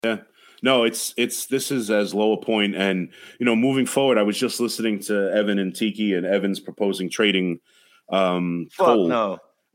Yeah. No, it's this is as low a point, and moving forward, I was just listening to Evan and Tiki, and Evan's proposing trading Cole. No.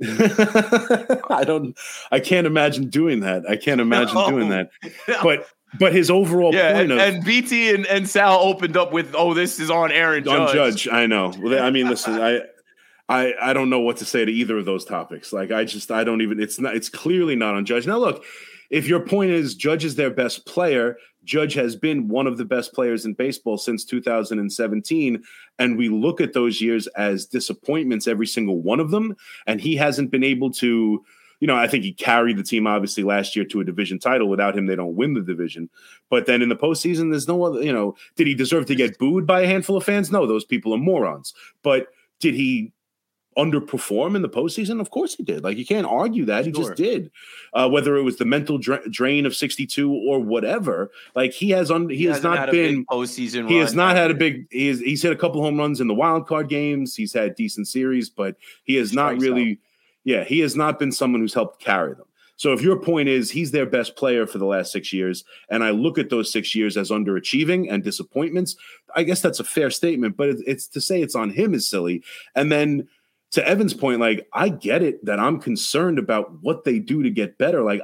I can't imagine doing that. I can't imagine doing that. But his overall point and BT and Sal opened up with, this is on Aaron Judge. On Judge, I know. Well, I mean, listen, I don't know what to say to either of those topics. Like, I don't even. It's clearly not on Judge. Now, look. If your point is Judge is their best player, Judge has been one of the best players in baseball since 2017, and we look at those years as disappointments, every single one of them, and he hasn't been able to, I think he carried the team obviously last year to a division title. Without him, they don't win the division. But then in the postseason, there's no other, did he deserve to get booed by a handful of fans? No, those people are morons. But did he underperform in the postseason? Of course he did. Like, you can't argue that. He just did. Whether it was the mental drain of 62 or whatever, like he has not been postseason. He has not had a big. He's hit a couple home runs in the wild card games. He's had decent series, but he has not really. Yeah, he has not been someone who's helped carry them. So if your point is he's their best player for the last 6 years, and I look at those 6 years as underachieving and disappointments, I guess that's a fair statement. But it's to say it's on him is silly. And then, to Evan's point, like, I get it that I'm concerned about what they do to get better. Like,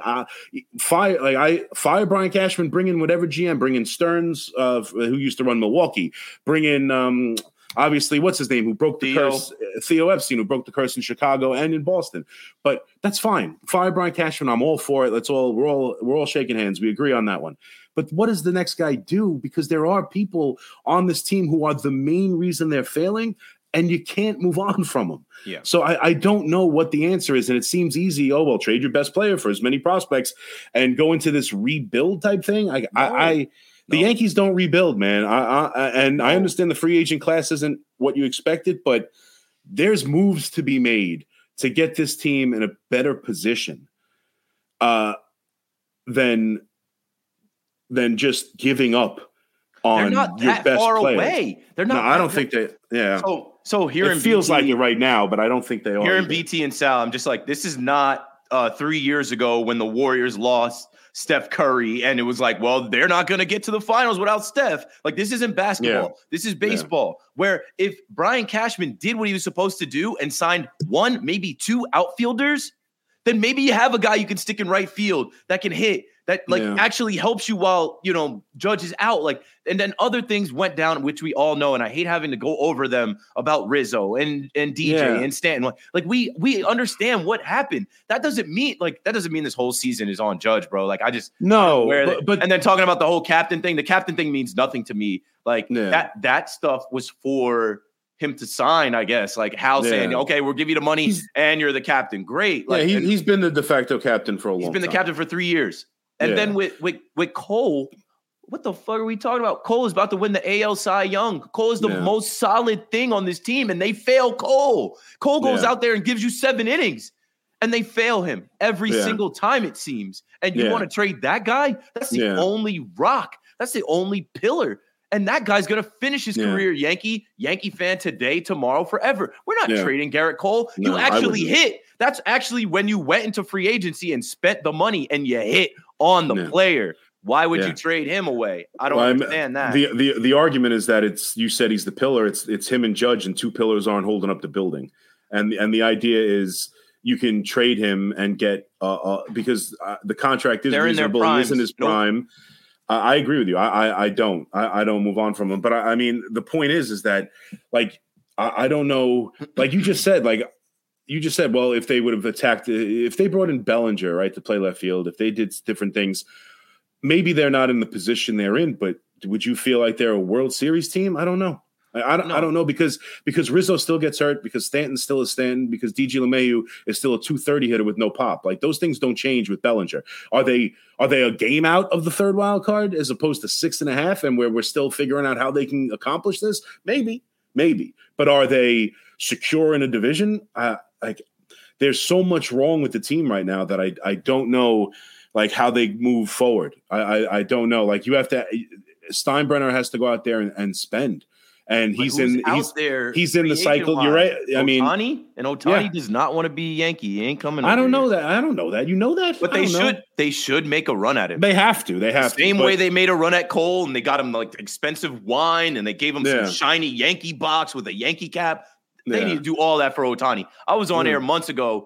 fire Brian Cashman, bring in whatever GM, bring in Stearns, who used to run Milwaukee, bring in obviously what's his name, who broke the curse, Theo Epstein, who broke the curse in Chicago and in Boston. But that's fine. Fire Brian Cashman, I'm all for it. We're all shaking hands. We agree on that one. But what does the next guy do? Because there are people on this team who are the main reason they're failing, and you can't move on from them. Yeah. So I don't know what the answer is. And it seems easy. Oh, well, trade your best player for as many prospects and go into this rebuild type thing. The Yankees don't rebuild, man. I understand the free agent class isn't what you expected, but there's moves to be made to get this team in a better position than just giving up on your best player. Away. They're not. No, I don't think they. Yeah. So here it feels like it right now, but I don't think they are. Here in BT and Sal, I'm just like, this is not 3 years ago when the Warriors lost Steph Curry, and it was like, well, they're not going to get to the finals without Steph. Like, this isn't basketball. Yeah. This is baseball. Yeah. Where if Brian Cashman did what he was supposed to do and signed one, maybe two outfielders, then maybe you have a guy you can stick in right field that can hit, that actually helps you while, Judge is out. Like, and then other things went down, which we all know. And I hate having to go over them about Rizzo and DJ and Stanton. Like we understand what happened. That doesn't mean this whole season is on Judge, bro. Like, I just but and then talking about the whole captain thing, the captain thing means nothing to me. Like that stuff was for him to sign, I guess. Like Hal saying, okay, we'll give you the money and you're the captain. Great. Like, he's been the de facto captain for a long time. He's been the captain for 3 years. And then with Cole, what the fuck are we talking about? Cole is about to win the AL Cy Young. Cole is the most solid thing on this team, and they fail Cole. Cole goes out there and gives you 7 innings, and they fail him every single time, it seems. And you want to trade that guy? That's the only rock. That's the only pillar. And that guy's going to finish his career Yankee fan today, tomorrow, forever. We're not trading Garrett Cole. No, you actually hit. That's actually when you went into free agency and spent the money and you hit on the player. Why would you trade him away? I don't understand that. The argument is that you said he's the pillar. It's him and Judge, and 2 pillars aren't holding up the building. And the idea is you can trade him and get because the contract is reasonable. He is in his prime. I agree with you. I don't move on from him. But I mean, the point is that, like, I don't know. Like you just said, well, if they would have attacked, if they brought in Bellinger, right, to play left field, if they did different things, maybe they're not in the position they're in. But would you feel like they're a World Series team? I don't know. I don't know because Rizzo still gets hurt, because Stanton still is Stanton, because DJ LeMahieu is still a 230 hitter with no pop. Like, those things don't change with Bellinger. Are they a game out of the third wild card as opposed to 6.5, and where we're still figuring out how they can accomplish this? Maybe. But are they secure in a division? Like, there's so much wrong with the team right now that I don't know, like, how they move forward. I don't know. Like, you have to. Steinbrenner has to go out there and spend. And he's in the cycle. You're right. I mean, Ohtani does not want to be Yankee. He ain't coming. I don't know that. I don't know that. You know that? But they should make a run at him. They have to. Same way they made a run at Cole, and they got him like expensive wine, and they gave him some shiny Yankee box with a Yankee cap. They need to do all that for Ohtani. I was on air months ago,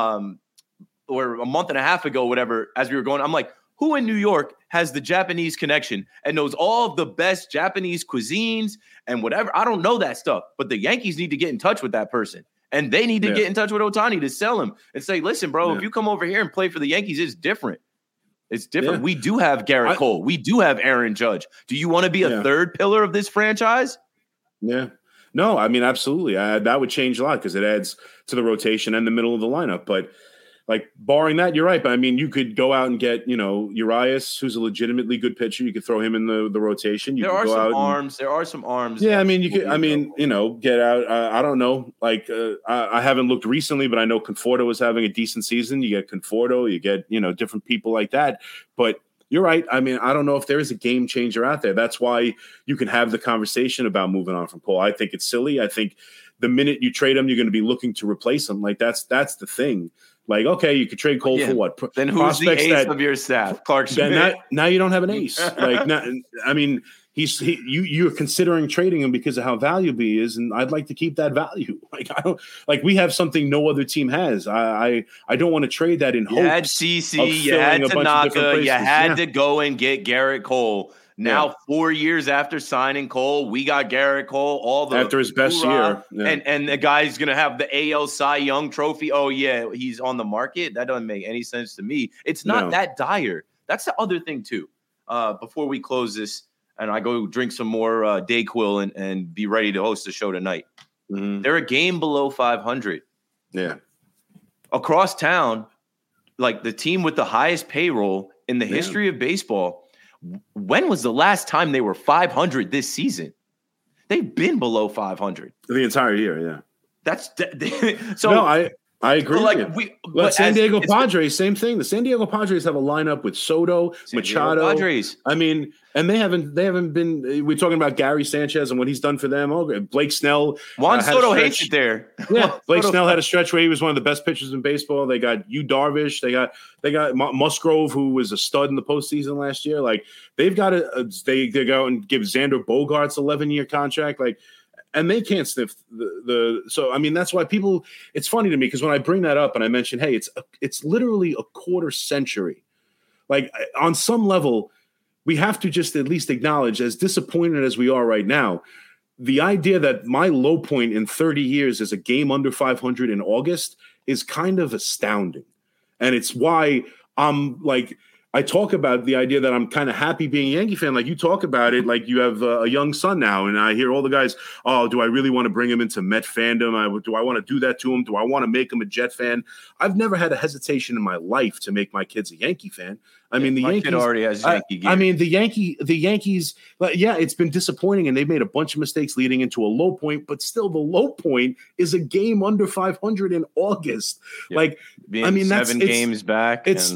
or a month and a half ago, whatever, as we were going. I'm like, who in New York has the Japanese connection and knows all of the best Japanese cuisines and whatever? I don't know that stuff, but the Yankees need to get in touch with that person. And they need to get in touch with Ohtani to sell him and say, listen, bro, if you come over here and play for the Yankees, it's different. It's different. We do have Garrett Cole. We do have Aaron Judge. Do you want to be a third pillar of this franchise? Yeah. No, I mean, absolutely. That would change a lot because it adds to the rotation and the middle of the lineup. But like, barring that, you're right. But I mean, you could go out and get, Urias, who's a legitimately good pitcher. You could throw him in the rotation. There are some arms. Yeah, I mean, you could. I mean, get out. I don't know. Like, I haven't looked recently, but I know Conforto was having a decent season. You get Conforto. You get different people like that. But you're right. I mean, I don't know if there is a game changer out there. That's why you can have the conversation about moving on from Cole. I think it's silly. I think the minute you trade him, you're going to be looking to replace him. Like that's the thing. Like, okay, you could trade Cole for what? Then who's the ace of your staff? Clark Schmidt. Now you don't have an ace. Like, I mean, you're considering trading him because of how valuable he is, and I'd like to keep that value. Like we have something no other team has. I don't want to trade that in hope. You had CC, you had Tanaka, you had to go and get Garrett Cole. Now, 4 years after signing Cole, we got Garrett Cole. After his best year, and the guy's gonna have the AL Cy Young trophy. Oh yeah, he's on the market. That doesn't make any sense to me. It's not that dire. That's the other thing too. Before we close this, and I go drink some more Dayquil and be ready to host the show tonight. Mm-hmm. They're a game below 500. Yeah, across town, like the team with the highest payroll in the history of baseball. When was the last time they were 500 this season? They've been below 500 the entire year. Yeah, that's so. No, I agree. But San Diego Padres, same thing. The San Diego Padres have a lineup with Soto, Machado. Padres. I mean, and they haven't been. We're talking about Gary Sanchez and what he's done for them. Oh, Blake Snell. Juan Soto hates it there. Yeah, Blake Snell had a stretch where he was one of the best pitchers in baseball. They got Yu Darvish. They got Musgrove, who was a stud in the postseason last year. Like they've got they go and give Xander Bogaerts 11-year contract. Like. And they can't sniff so I mean that's why people. It's funny to me because when I bring that up and I mention, hey, it's literally a quarter century. Like on some level, we have to just at least acknowledge, as disappointed as we are right now, the idea that my low point in 30 years is a game under 500 in August is kind of astounding, and it's why I'm like. I talk about the idea that I'm kind of happy being a Yankee fan. Like you talk about it, like you have a young son now, and I hear all the guys, oh, do I really want to bring him into Met fandom? Do I want to do that to him? Do I want to make him a Jet fan? I've never had a hesitation in my life to make my kids a Yankee fan. I mean, the Yankees kid already has Yankee gear. I mean, the Yankees, it's been disappointing, and they've made a bunch of mistakes leading into a low point, but still the low point is a game under 500 in August. Yeah. Like, I mean, that's 7 games back. It's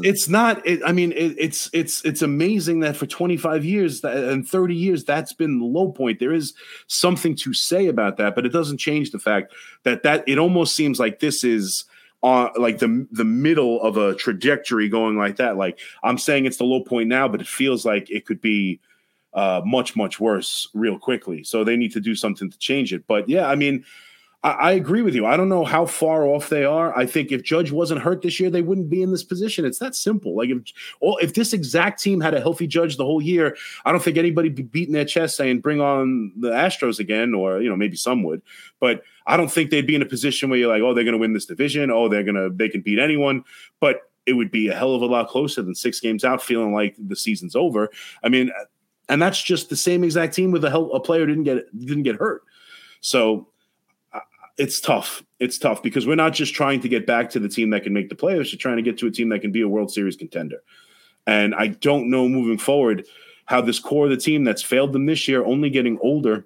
amazing that for 25 years and 30 years, that's been the low point. There is something to say about that, but it doesn't change the fact that it almost seems like this is like the middle of a trajectory going like that. Like I'm saying it's the low point now, but it feels like it could be much, much worse real quickly. So they need to do something to change it. But yeah, I mean, I agree with you. I don't know how far off they are. I think if Judge wasn't hurt this year, they wouldn't be in this position. It's that simple. Like if this exact team had a healthy Judge the whole year, I don't think anybody would be beating their chest saying bring on the Astros again, or maybe some would. But I don't think they'd be in a position where you're like, oh, they're going to win this division. Oh, they can beat anyone. But it would be a hell of a lot closer than 6 games out, feeling like the season's over. I mean, and that's just the same exact team with a player didn't get hurt. So. It's tough. It's tough because we're not just trying to get back to the team that can make the playoffs. We're trying to get to a team that can be a World Series contender. And I don't know moving forward how this core of the team that's failed them this year, only getting older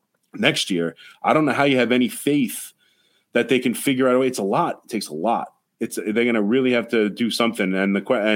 next year, I don't know how you have any faith that they can figure out a way. It's a lot. It takes a lot. they're going to really have to do something, and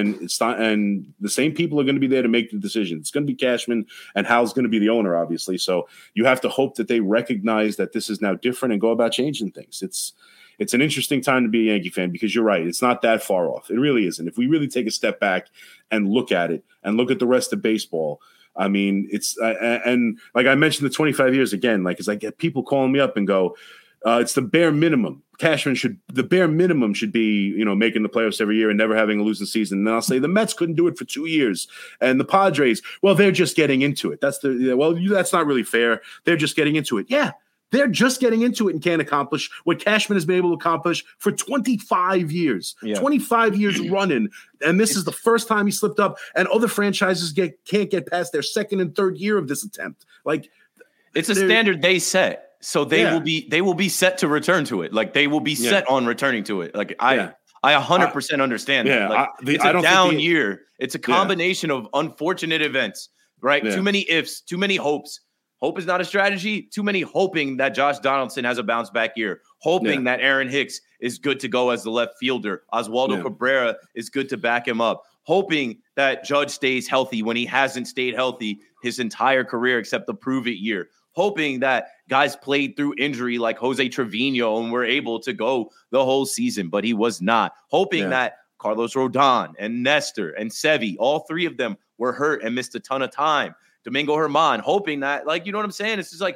the same people are going to be there to make the decision. It's going to be Cashman, and Hal's going to be the owner, obviously. So you have to hope that they recognize that this is now different and go about changing things. It's an interesting time to be a Yankee fan, because you're right. It's not that far off. It really isn't. If we really take a step back and look at it and look at the rest of baseball, I mean, it's and like I mentioned, the 25 years again, like, as I get people calling me up and go, it's the bare minimum. The bare minimum should be, making the playoffs every year and never having a losing season. And then I'll say the Mets couldn't do it for 2 years, and the Padres, well, they're just getting into it. That's not really fair. They're just getting into it. Yeah, they're just getting into it and can't accomplish what Cashman has been able to accomplish for 25 years. Yeah. 25 years running, and this is the first time he slipped up. And other franchises can't get past their second and third year of this attempt. Like, it's a standard they set. So they will be set to return to it. Like, they will be set on returning to it. Like, I 100% understand that. Like, it's a down year. It's a combination of unfortunate events, right? Yeah. Too many ifs, too many hopes. Hope is not a strategy. Too many hoping that Josh Donaldson has a bounce back year. Hoping that Aaron Hicks is good to go as the left fielder. Oswaldo Cabrera is good to back him up. Hoping that Judge stays healthy when he hasn't stayed healthy his entire career except the prove it year. Hoping that guys played through injury like Jose Trevino and were able to go the whole season, but he was not. Hoping that Carlos Rodon and Nestor and Sevy, all three of them were hurt and missed a ton of time. Domingo Germán, hoping that, like, you know what I'm saying? It's just like,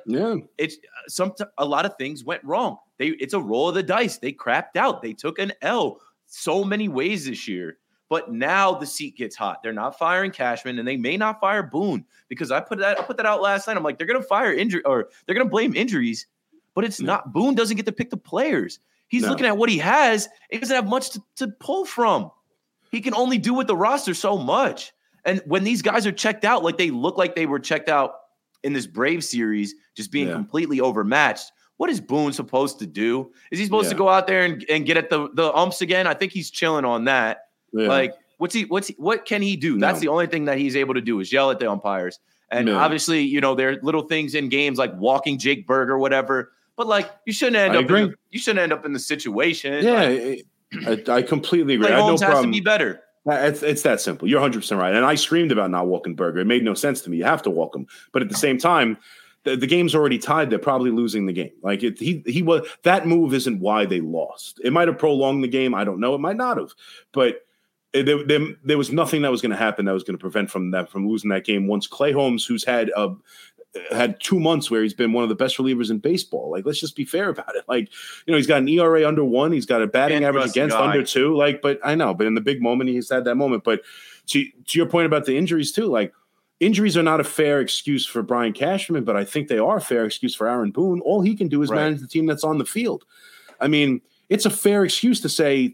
a lot of things went wrong. It's a roll of the dice. They crapped out. They took an L so many ways this year. But now the seat gets hot. They're not firing Cashman, and they may not fire Boone, because I put that out last night. I'm like, they're going to fire injury, or they're going to blame injuries, but it's not. Boone doesn't get to pick the players. He's looking at what he has. He doesn't have much to pull from. He can only do with the roster so much. And when these guys are checked out, like they look like they were checked out in this Braves series, just being completely overmatched, what is Boone supposed to do? Is he supposed to go out there and get at the umps again? I think he's chilling on that. Yeah. Like, what can he do? That's the only thing that he's able to do, is yell at the umpires. And obviously, there are little things in games like walking Jake Berg or whatever. But like, you shouldn't end up in the situation. Yeah, like, I completely agree. Holmes has to be better. It's that simple. You're 100% right. And I screamed about not walking Berger. It made no sense to me. You have to walk him. But at the same time, the game's already tied. They're probably losing the game. Like, that move isn't why they lost. It might have prolonged the game. I don't know. It might not have. But there was nothing that was going to happen that was going to prevent from losing that game. Once Clay Holmes, who's had 2 months where he's been one of the best relievers in baseball. Like, let's just be fair about it. Like, he's got an ERA under 1. He's got a batting average against under 2. Like, but I know, but in the big moment, he's had that moment. But to your point about the injuries too, like, injuries are not a fair excuse for Brian Cashman, but I think they are a fair excuse for Aaron Boone. All he can do is manage the team that's on the field. I mean, it's a fair excuse to say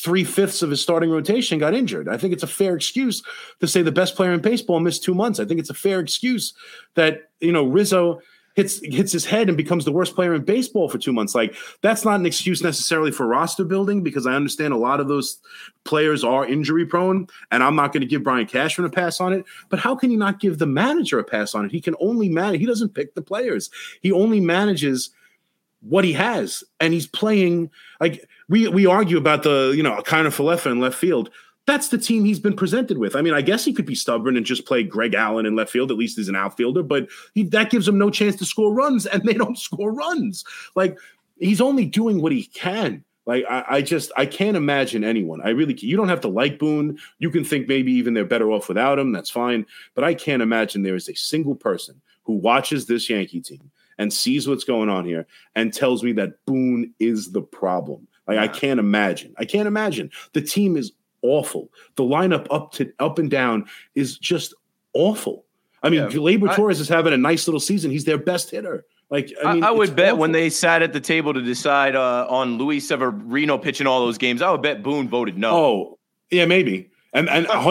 3/5 of his starting rotation got injured. I think it's a fair excuse to say the best player in baseball missed 2 months. I think it's a fair excuse that, Rizzo hits his head and becomes the worst player in baseball for 2 months. Like, that's not an excuse necessarily for roster building, because I understand a lot of those players are injury prone, and I'm not going to give Brian Cashman a pass on it. But how can you not give the manager a pass on it? He can only manage. He doesn't pick the players. He only manages what he has, and he's playing like we argue about the Kiner Falefa in left field. That's the team he's been presented with. I mean, I guess he could be stubborn and just play Greg Allen in left field. At least he's an outfielder, but that gives him no chance to score runs, and they don't score runs. Like, he's only doing what he can. Like, I can't imagine anyone. You don't have to like Boone. You can think maybe even they're better off without him. That's fine. But I can't imagine there is a single person who watches this Yankee team and sees what's going on here and tells me that Boone is the problem. Like, I can't imagine. The team is awful. The lineup up and down is just awful. I mean, Gleyber Torres is having a nice little season. He's their best hitter. Like, I would bet when they sat at the table to decide on Luis Severino pitching all those games, I would bet Boone voted no. Oh, yeah, maybe. And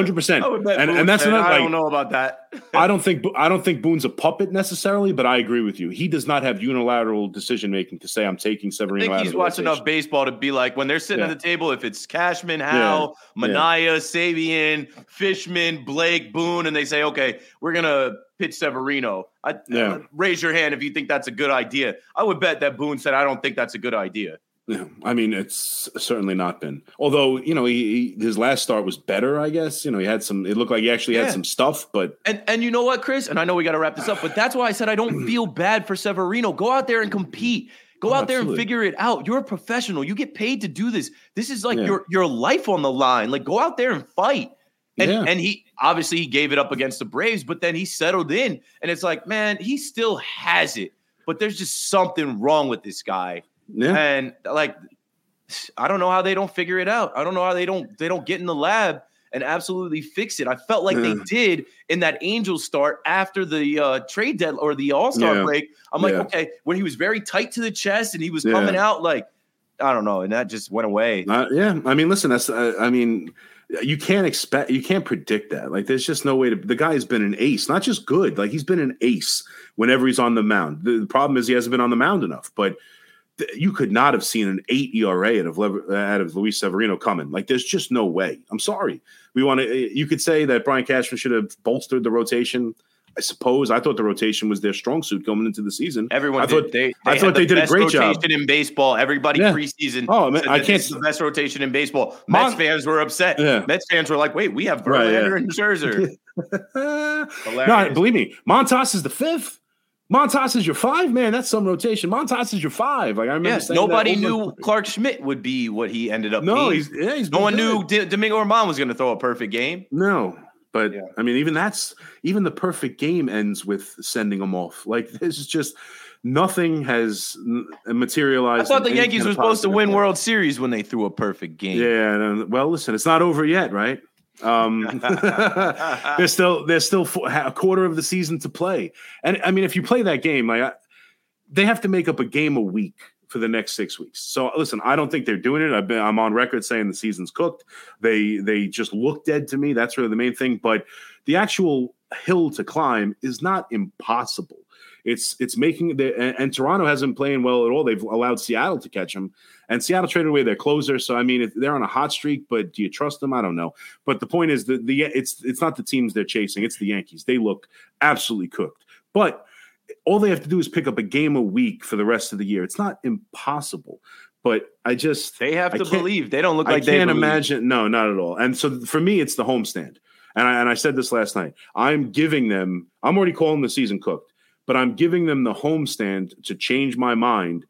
100%. And that's another. I don't know about that. I don't think Boone's a puppet necessarily, but I agree with you. He does not have unilateral decision making to say I'm taking Severino. I think he's watched enough baseball to be like, when they're sitting at the table, if it's Cashman, Hal, Minaya, Sabian, Fishman, Blake, Boone, and they say, okay, we're gonna pitch Severino. Raise your hand if you think that's a good idea. I would bet that Boone said, I don't think that's a good idea. Yeah, I mean, it's certainly not been. Although, his last start was better, I guess. He had some. It looked like he actually had some stuff, but and you know what, Chris? And I know we got to wrap this up, but that's why I said I don't feel bad for Severino. Go out there and compete. Go out there and figure it out. You're a professional. You get paid to do this. This is like your life on the line. Like, go out there and fight. And he obviously he gave it up against the Braves, but then he settled in, and it's like, man, he still has it, but there's just something wrong with this guy. Yeah. And like, I don't know how they don't figure it out. I don't know how they don't get in the lab and absolutely fix it. I felt like they did in that Angels start after the trade deadline or the All-Star break. I'm like, okay, when he was very tight to the chest and he was coming out like, I don't know, and that just went away. I mean, listen, that's you can't predict that. Like, there's just no way to. The guy's been an ace, not just good. Like, he's been an ace whenever he's on the mound. The problem is he hasn't been on the mound enough, but. You could not have seen an 8 ERA out of Luis Severino coming. Like, there's just no way. I'm sorry. You could say that Brian Cashman should have bolstered the rotation. I suppose. I thought the rotation was their strong suit going into the season. Everyone did. I thought they did a great job. Rotation in baseball. Everybody preseason. Oh, man, I can't. The best rotation in baseball. Mets fans were upset. Yeah. Mets fans were like, "Wait, we have Verlander and Scherzer." No, believe me, Montas is the 5th. Montas is your 5, man. That's some rotation. Montas is your 5. Like, I remember saying nobody knew Clark Schmidt would be what he ended up being. No one knew Domingo Germán was going to throw a perfect game. No, but I mean, even the perfect game ends with sending him off. Like, this is just nothing has materialized. I thought the Yankees were supposed to win World Series when they threw a perfect game. Yeah, well, listen, it's not over yet, right? There's still a quarter of the season to play, and I mean, if you play that game, they have to make up a game a week for the next 6 weeks. So listen, I don't think they're doing it. I'm on record saying the season's cooked. They just look dead to me. That's really the main thing. But the actual hill to climb is not impossible. It's making and Toronto hasn't playing well at all. They've allowed Seattle to catch them, and Seattle traded away their closer. So I mean, they're on a hot streak, but do you trust them? I don't know. But the point is that it's not the teams they're chasing; it's the Yankees. They look absolutely cooked, but all they have to do is pick up a game a week for the rest of the year. It's not impossible, but they have to believe. They don't look like they can't imagine. No, not at all. And so for me, it's the homestand. And I said this last night. I'm already calling the season cooked. But I'm giving them the homestand to change my mind,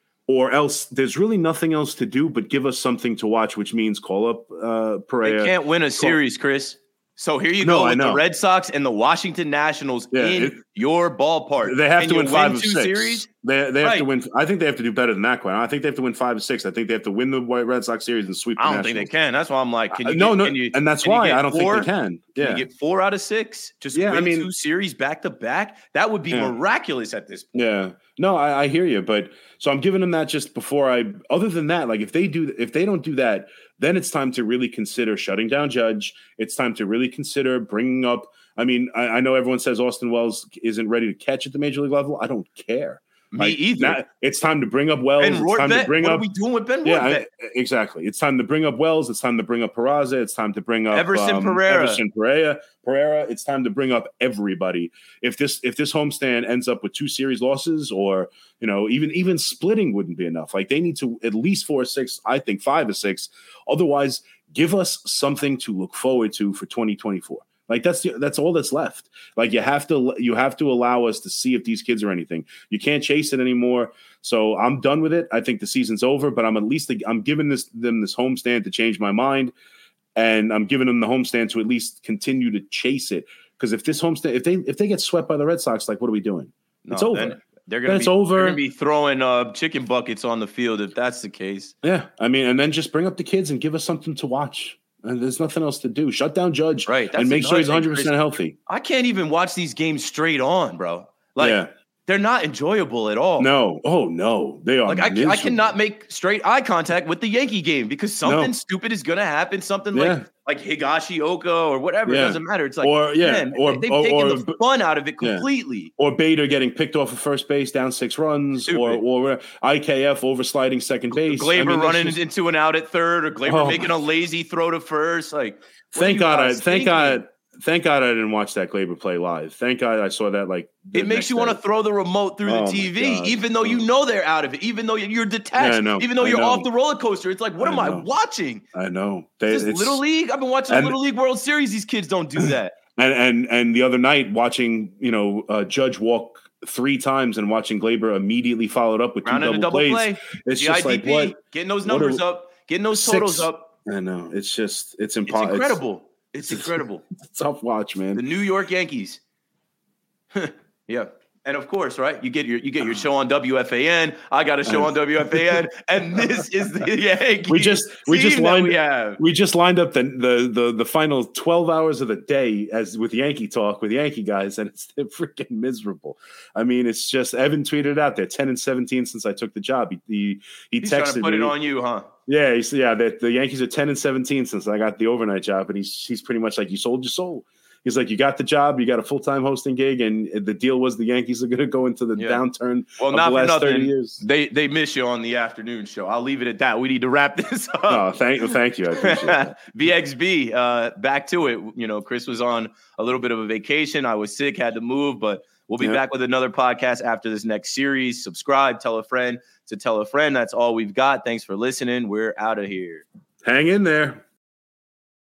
or else there's really nothing else to do but give us something to watch, which means call up Perea. They can't win a series, Chris. So here you go with the Red Sox and the Washington Nationals in your ballpark. They have to win 5 of 6. Series? They have to win. I think they have to do better than that, quite. I think they have to win 5 of 6. I think they have to win the Red Sox series and sweep the Nationals. I don't think they can. That's why I'm like, and that's why I don't think they can. Yeah. Can you get 4 out of 6? Just win 2 series back to back? That would be miraculous at this point. Yeah. No, I hear you, but so I'm giving them that just before other than that, like if they don't do that, then it's time to really consider shutting down Judge. It's time to really consider bringing up. I mean, I know everyone says Austin Wells isn't ready to catch at the major league level. I don't care. Me either. It's time to bring up Wells. Ben Rortvedt? What are we doing with Ben Rortvedt? Exactly. It's time to bring up Wells. It's time to bring up Peraza. It's time to bring up Everson Pereira. It's time to bring up everybody. If this homestand ends up with 2 series losses, or even splitting wouldn't be enough. Like, they need to at least 4 or 6. I think 5 or 6. Otherwise, give us something to look forward to for 2024. Like, that's all that's left. Like, you have to allow us to see if these kids are anything. You can't chase it anymore. So I'm done with it. I think the season's over, but I'm giving them this homestand to change my mind, and I'm giving them the homestand to at least continue to chase it. Because if this homestand, if they get swept by the Red Sox, like, what are we doing? It's over. They're going to be throwing chicken buckets on the field if that's the case. Yeah, I mean, and then just bring up the kids and give us something to watch. And there's nothing else to do. Shut down Judge, and make sure he's 100% healthy. I can't even watch these games straight on, bro. Like, they're not enjoyable at all. No. Oh, no. They are. Like, I cannot make straight eye contact with the Yankee game because something stupid is going to happen. Something like Higashioka or whatever. It doesn't matter. It's like, they've taken the fun out of it completely. Or Bader getting picked off of first base down 6 runs, or IKF oversliding second base. Gleyber running into an out at third, or Gleyber making a lazy throw to first. Like, thank God Thank God I didn't watch that Gleyber play live. Thank God I saw that. Like, it makes you want to throw the remote through the TV, even though you know they're out of it, even though you're detached, even though you're off the roller coaster. It's like, what am I watching? I know. It's Little League. I've been watching the Little League World Series. These kids don't do that. And the other night, watching Judge walk 3 times and watching Gleyber immediately followed up with 2 double plays. It's just like, what? Getting those numbers up, getting those totals up. I know. It's impossible. It's incredible. It's incredible. It's a tough watch, man. The New York Yankees. Yeah. And of course, right? You get your show on WFAN. I got a show on WFAN, and this is the Yankees. We just lined up the final 12 hours of the day as with Yankee talk with Yankee guys, and it's freaking miserable. I mean, it's just Evan tweeted out there 10-17 since I took the job. He's texted trying to put me. It on you, huh? Yeah, that the Yankees are 10-17 since I got the overnight job, and he's pretty much like, you sold your soul. He's like, you got the job, you got a full-time hosting gig, and the deal was the Yankees are going to go into the downturn of the last 30 years. They miss you on the afternoon show. I'll leave it at that. We need to wrap this up. Oh, thank you. I appreciate that. BXB, back to it. Chris was on a little bit of a vacation. I was sick, had to move, but we'll be back with another podcast after this next series. Subscribe, tell a friend to tell a friend. That's all we've got. Thanks for listening. We're out of here. Hang in there.